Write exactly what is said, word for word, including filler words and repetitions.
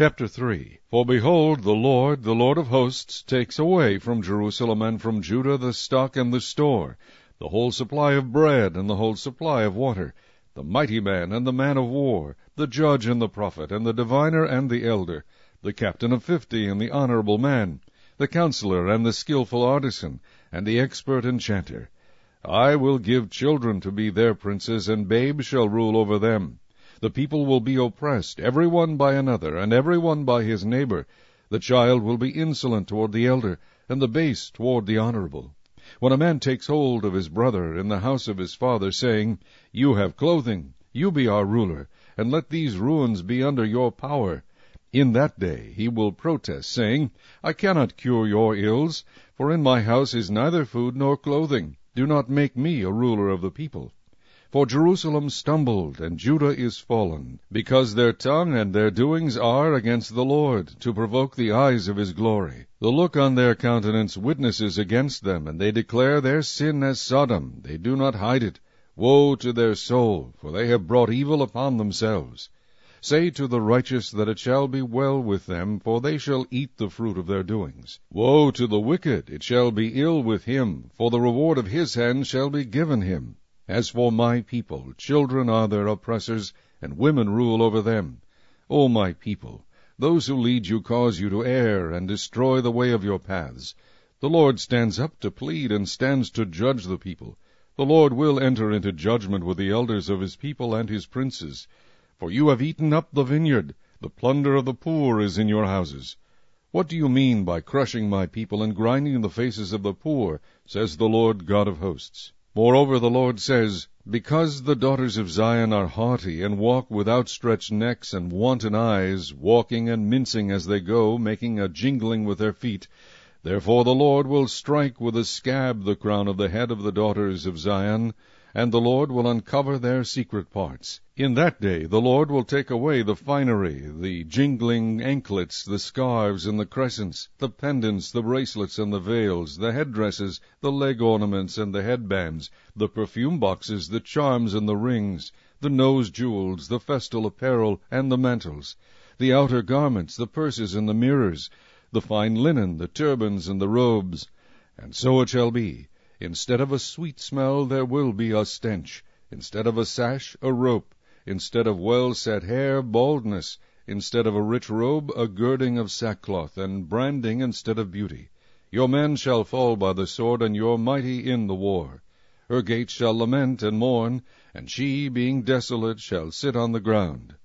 Chapter three. For behold, the Lord, the Lord of hosts, takes away from Jerusalem and from Judah the stock and the store, the whole supply of bread and the whole supply of water, the mighty man and the man of war, the judge and the prophet, and the diviner and the elder, the captain of fifty and the honorable man, the counselor and the skillful artisan, and the expert enchanter. I will give children to be their princes, and babes shall rule over them. The people will be oppressed, every one by another, and every one by his neighbor. The child will be insolent toward the elder, and the base toward the honorable. When a man takes hold of his brother in the house of his father, saying, You have clothing, you be our ruler, and let these ruins be under your power. In that day he will protest, saying, I cannot cure your ills, for in my house is neither food nor clothing. Do not make me a ruler of the people. For Jerusalem stumbled, and Judah is fallen, because their tongue and their doings are against the Lord, to provoke the eyes of his glory. The look on their countenance witnesses against them, and they declare their sin as Sodom. They do not hide it. Woe to their soul, for they have brought evil upon themselves. Say to the righteous that it shall be well with them, for they shall eat the fruit of their doings. Woe to the wicked, it shall be ill with him, for the reward of his hand shall be given him. As for my people, children are their oppressors, and women rule over them. O my people, those who lead you cause you to err, and destroy the way of your paths. The Lord stands up to plead, and stands to judge the people. The Lord will enter into judgment with the elders of his people and his princes. For you have eaten up the vineyard, the plunder of the poor is in your houses. What do you mean by crushing my people and grinding the faces of the poor, says the Lord God of hosts? Moreover, the Lord says, Because the daughters of Zion are haughty, and walk with outstretched necks and wanton eyes, walking and mincing as they go, making a jingling with their feet, therefore the Lord will strike with a scab the crown of the head of the daughters of Zion, and the Lord will uncover their secret parts. In that day the Lord will take away the finery, the jingling anklets, the scarves and the crescents, the pendants, the bracelets and the veils, the headdresses, the leg ornaments and the headbands, the perfume boxes, the charms and the rings, the nose jewels, the festal apparel and the mantles, the outer garments, the purses and the mirrors, the fine linen, the turbans and the robes. And so it shall be. Instead of a sweet smell there will be a stench, instead of a sash, a rope, instead of well-set hair, baldness, instead of a rich robe, a girding of sackcloth, and branding instead of beauty. Your men shall fall by the sword, and your mighty in the war. Her gates shall lament and mourn, and she, being desolate, shall sit on the ground.